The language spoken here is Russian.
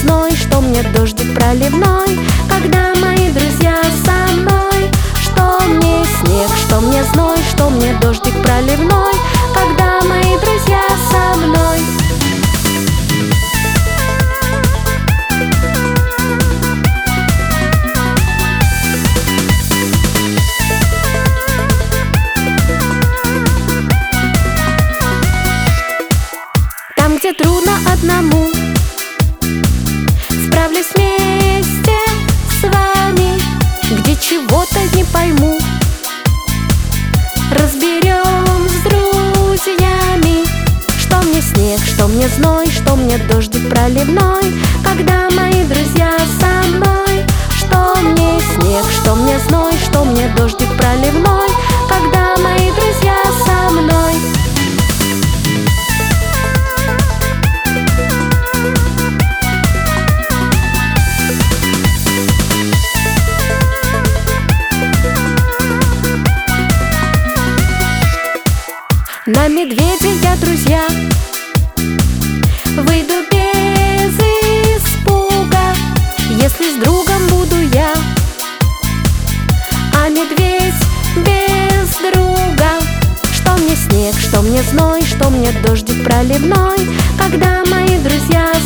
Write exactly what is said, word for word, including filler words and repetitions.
зной, что мне дождик проливной, когда мои друзья со мной. Что мне снег, что мне зной, что мне дождик проливной, когда мои друзья со мной. Там, где трудно одному, справлюсь вместе с вами. Где чего-то не пойму, разберем с друзьями. Что мне снег, что мне зной, что мне дождик проливной, когда мои друзья со мной. Что мне снег, что мне зной, что мне дождик проливной, когда мои друзья со мной. На медведя я, друзья, выйду без испуга, если с другом буду я, а медведь без друга. Что мне снег, что мне зной, что мне дождик проливной, когда мои друзья